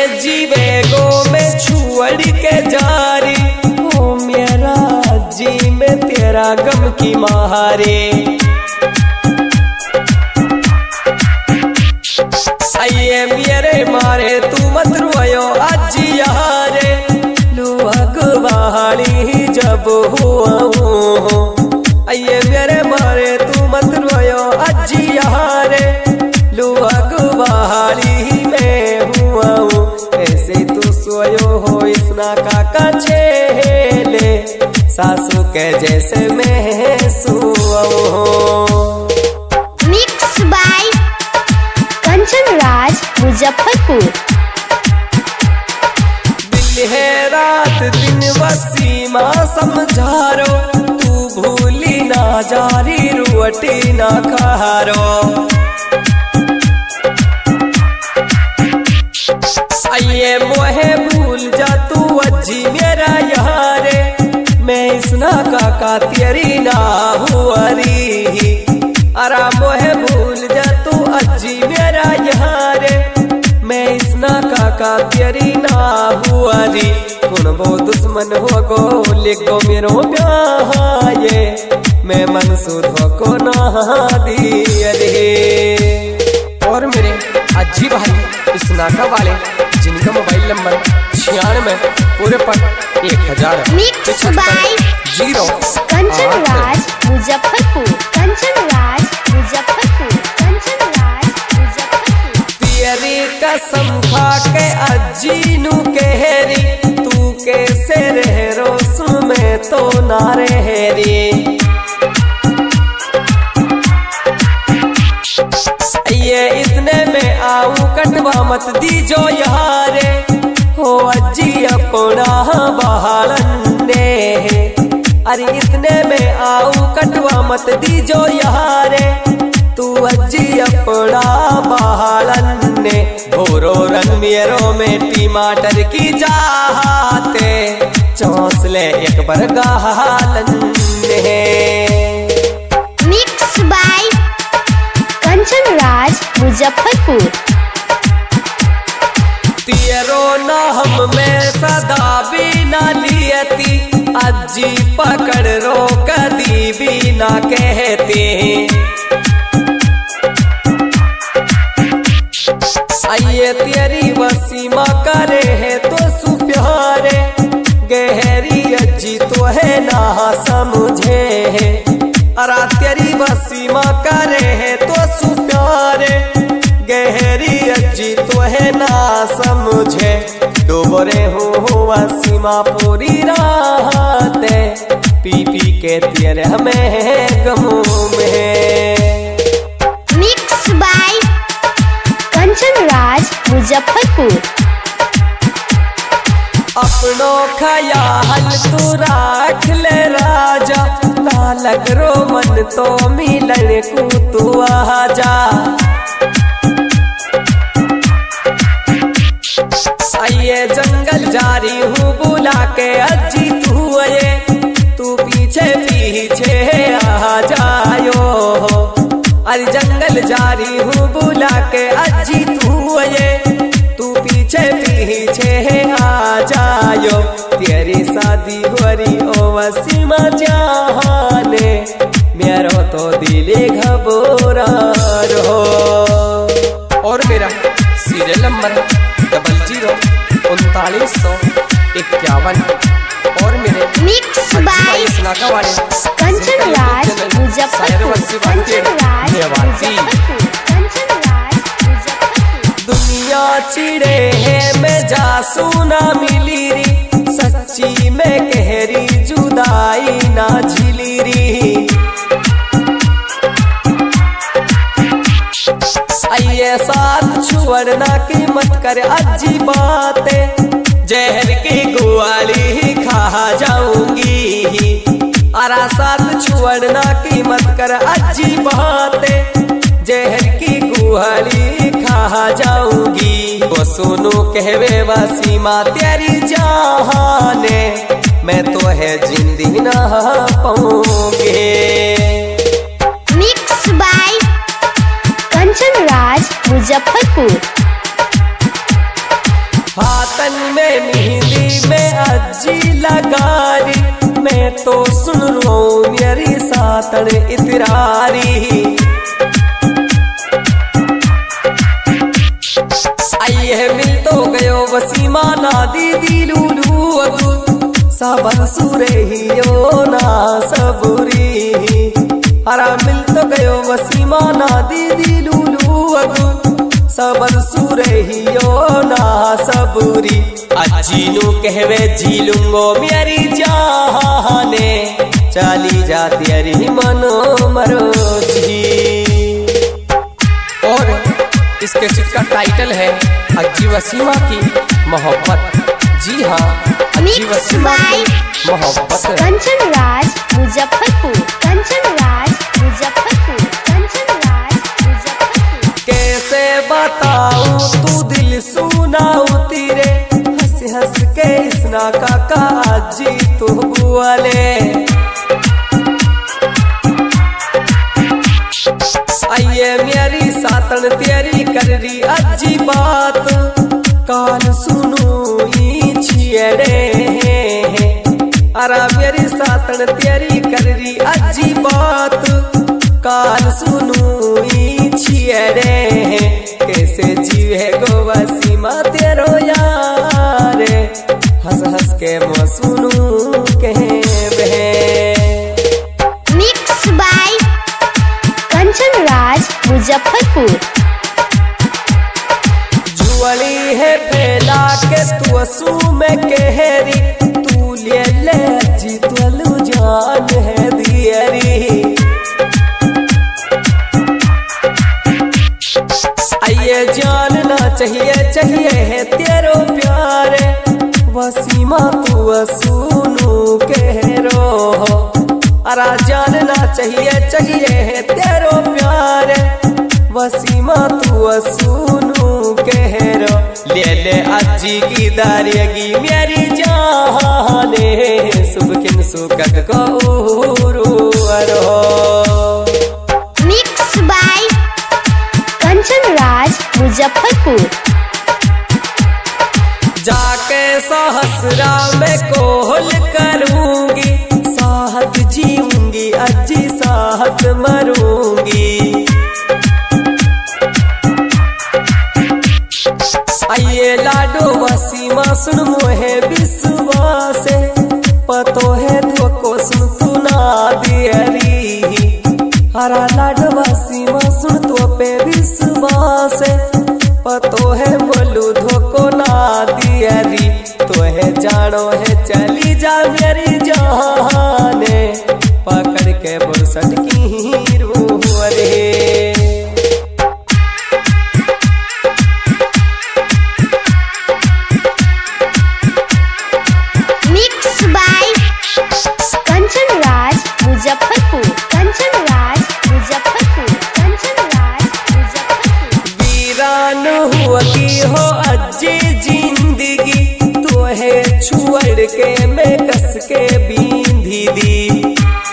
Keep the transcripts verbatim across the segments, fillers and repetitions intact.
जीवे गो में छुअड़ के जारी, ओ मेरा जी में तेरा गम की मारे। आइए मेरे मारे तू मत रोयो अजी यारे, लुअग वाली जब हुआ हूँ। आइए मेरे मारे तू मत रोयो अजी यारे, लुअग वाली मैं हुआ हूँ। ऐसे तू सोयो हो इसना काका छेले, सासू के जैसे मैं सोआ हूँ। Mix by Kanchan Raj Muzaffarpur. दिल है रात दिन वसीमा समझारो, तू भूली ना जारी रोटी ना खारो। आइए मोहे भूल जा तू अजी मेरा यारे, मैं इसना काका तेरी ना हुआरी। अरा मोहे भूल जा तू अजी मेरा यारे, मैं इसना काका तेरी ना हुआरी। कौन वो दुश्मन हो गो लिखो मेरो ब्याहे, मैं मनसूद हो को ना दिया रे। और मेरे अजी भाई इस नाका वाले जिनका मोबाइल नंबर छियानवे पूरे पर एक हजार mix by zero Kanchan Raj Muzaffarpur. Kanchan Raj Muzaffarpur. Kanchan Raj Muzaffarpur. तेरी कसम खा के अजी नु कहरी, तू कैसे रह रोस में तो ना रहरी। ये इतने में आऊं कटवा मत दीजो यारे, हो अजी अपना बहालन ने। अरे इतने में आऊं कटवा मत दीजो यारे, तू अजी अपना बहालन ने। भोरो रंग मेरो में टमाटर की जाते, चौंसले एक बार गालन ने। Mix by Kanchan Raj Muzaffarpur. तेरो नाम में सदा भी ना लियती, अजी पकड़ रो कदी भी ना कहती। आइए तेरी वसीमा करे है तो सुप्यारे, गहरी अजी तो है ना समझे। अरा तेरी वसीमा करे है तो सुप्यारे, गहरी अजी तो है ना समझे। डोबरे हो वसीमा पूरी राते, पी पी के तेरे हमें गमों में। Mix by Kanchan Raj Muzaffarpur. अपनो ख्याल तू राख ले राजा, ना लग रो मन तो मिलन को तू आजा। आइए जंगल जारी हूँ बुला के अजी तू ये, तू पीछे पीछे आ जायो। अरे जंगल जारी हूँ बुला के अजी तू ये, तू पीछे पीछे आ जायो। तेरी शादी हो रही ओ वसीमा जाने, मेरो तो दिले घबरा रहो। और मेरा सीरियल नंबर डबल जीरो उनतालीस सौ इक्यावन। और मेरे मिक्स बाय कंचन राज मुजफ्फरपुर। कंचन राज मुजफ्फरपुर। कंचन राज मुजफ्फरपुर। दुनिया चिड़े है मैं जासू ना मिली री, सच्ची में गहरी जुदाई ना झिली री। आइए साथ छुअड़ना की मत कर अजी बातें, जहर की गुआली खा जाऊंगी। अरा साथ छुअड़ना की मत कर अजी बातें, जहर की गुआली खा जाऊंगी। वो सुनो कहवे वसीमा तेरी जाने, मैं तो है जिंदगी ना पाऊंगे। Mix by Kanchan Raj Muzaffarpur. हाथन में मेहंदी में अज्जी लगारी, मैं तो सुन रो मेरी सातन इतरारी। आइए मिल तो गयो वसीमा ना दीदी लूलू अगू, सावन सुरे हियो ना सबूरी। हरा मिल तो गयो वसीमा ना दीदी लूलू अगू, सावन सुरे हियो ना सबूरी। अजीनू कहवे जी लूंगो मेरी जाने, चली जा तेरी मनो मरो जी। और इसके चित्र का टाइटल है अज्जी वसीमा की मोहब्बत। जी हाँ, अज्जी वसीमा की मोहब्बत। कंचन राज मुजफ्फरपुर, कंचन राज मुजफ्फरपुर, कंचन राज मुजफ्फरपुर। कैसे बताऊं तू दिल सुनाऊ तेरे, हंस हंस के इसना काका अज्जी तू बुआले। आइए मेरी सातन तेरी कर रही अज्जी बात, कान सुनू ई छियड़े। अरा मेरी सातन तेरी कर रही अज्जी बात, कान सुनू ई छियड़े। कैसे जीवे गो वसीमा तेरो यार, हंस हंस के मैं सुनू कहे बहे। Mix by Kanchan Raj Muzaffarpur. जुअली है फैला के तू असू में कहरी, तू ले ले अज्जी तू जान है दियरी। आइए जानना चाहिए चाहिए है तेरो प्यारे, वसीमा तू असुनू कह रो। अरा जानना चाहिए चाहिए है तेरो प्यारे, वसीमा तू असुनू कह रो। ले ले अज्जी की दारियगी मेरी जाने, सुबकिन सुकत को उरो। Mix by Kanchan Raj Muzaffarpur. जाके सहसरा में कोहल करूंगी, साहत जीऊंगी अज्जी साहत मरूंगी। आइए लाडो वसीमा सुन मोहे विश्वास, पतो है तो को सुन तू ना दियरी। हरा लाडो वसीमा सुन तो पे विश्वास, पतो है बोलू धोको ना दियरी। तो है जानो है चली जा मेरी जाने, पकड़ के बुरसट की रूह रे। Mix by Kanchan Raj Muzaffarpur, Kanchan Raj Muzaffarpur, Kanchan Raj Muzaffarpur. वीरान हुआ की हो अज्जी जिंदगी, तो है छुअड़ के मैं कस के बींधी दी।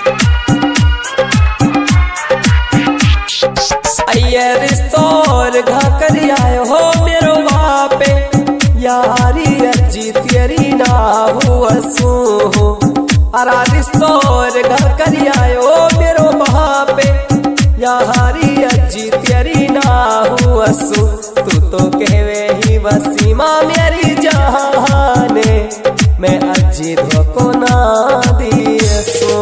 आइए रिश्तोर घा कर आए हो मेरो बापे, यारी अज्जी तेरी ना हुआ सू। अरा रिश्तोर घा कर आए हो मेरो बापे, यारी अज्जी तेरी ना हुआ सू। तू तो कहवे ही वसीमा मेरी जाने, मैं अज्जी धोको ना दिए सो।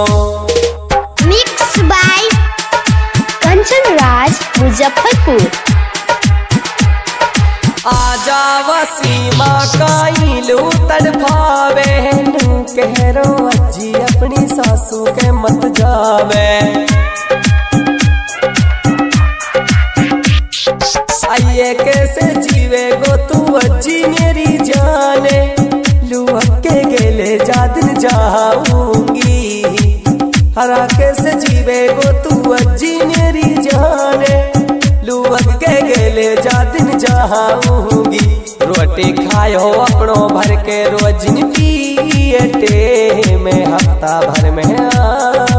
Mix by Kanchan Raj Muzaffarpur. आजा वसीमा काइलू तड़फावे, नू कह रो अज्जी अपनी सासू के मत जावे। आइए कैसे जीवे गो तू अज्जी मेरी जाने, लुआ के गेले जा दिन जाऊंगी। हरा कैसे जीवे गो तू अज्जी मेरी जाने, लुआ के गेले जा दिन जाऊंगी। रोटी खायो अपनो भर के रोज पियटे, में हफ्ता भर में आ